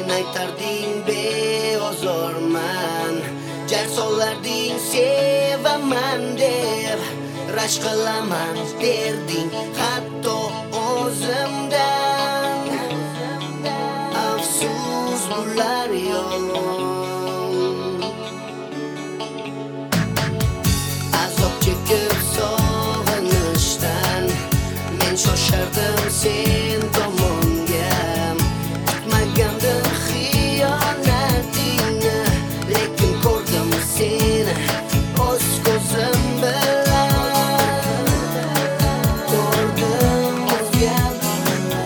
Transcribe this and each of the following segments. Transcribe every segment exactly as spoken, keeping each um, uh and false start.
aytarding beozorman, jar solarding sevaman deb, rashk qilaman derding hatto o'zimdan. Afsus bular yolg'on, azob chekib sog'inishdan men shoshardim sen tomonga. Kutmagandim xiyonatingni, lekin ko'rdim seni o'z ko'zim bilan. Ko'rdim o'zgardim,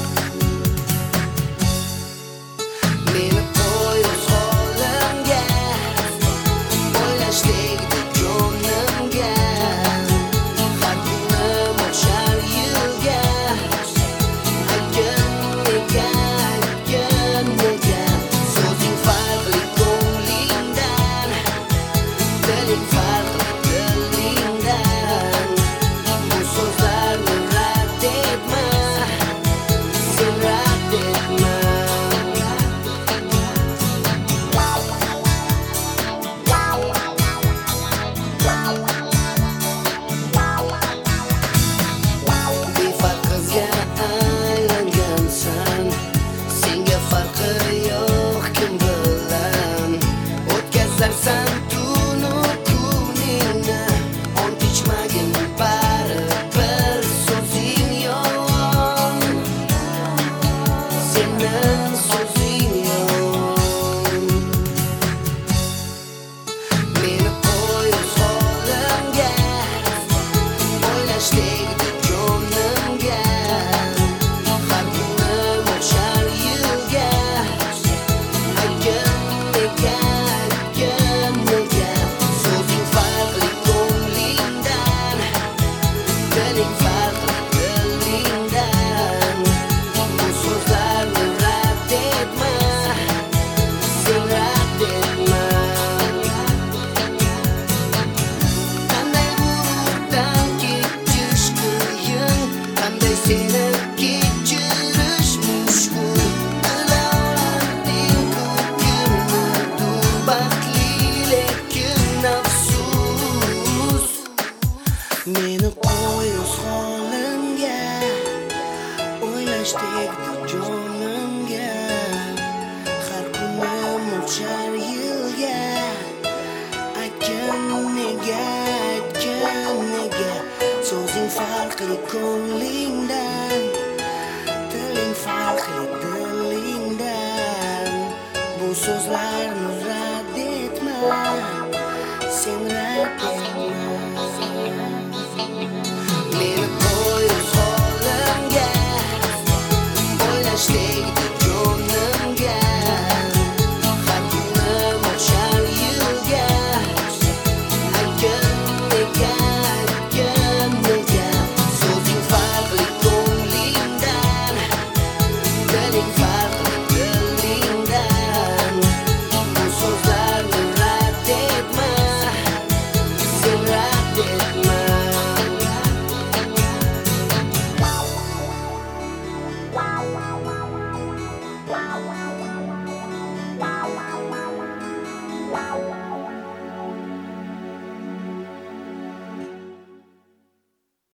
meni qo'y o'z holimga, o'ylash tegdi jonimga. Har kunim o'xshar yilga, aytgin nega, aytgin nega. So'zing farqli ko'nglingdan, diling farqli dilingdan. Bu so'zlarni rad etma, sen rad etma. Befarq qizga aylangansan, senga farqi yo'q kim bilan. O'tkazarsan tunu kuningni, ont ichmagin baribir so'zing yolg'on. Sening so'zing yolg'on, meni qo'y o'z holimga, o'ylash tegdi jonimga. Har kunim o'xshar yilga, aytgin nega, aytgin nega. So'zing farqli ko'nglingdan, diling farqli dilingdan. Bu so'zlarni rad etma, sen rad etma. Qanday urug'dan kechish qiyin, qanday seni kechirish mushkul. Bila olarding ko'pkimnidir baxtli, lekin afsus. Meni qo'y o'z holimga, o'ylash tegdi jonimga. Har kunim o'xshar yilga, aytgin nega, aytgin nega. So'zing farqli ko'nglingdan, diling farqli dilingdan. Bu so'zlarni rad etma, sen rad etma. Meni qo'y o'z holimga, o'ylash tegdi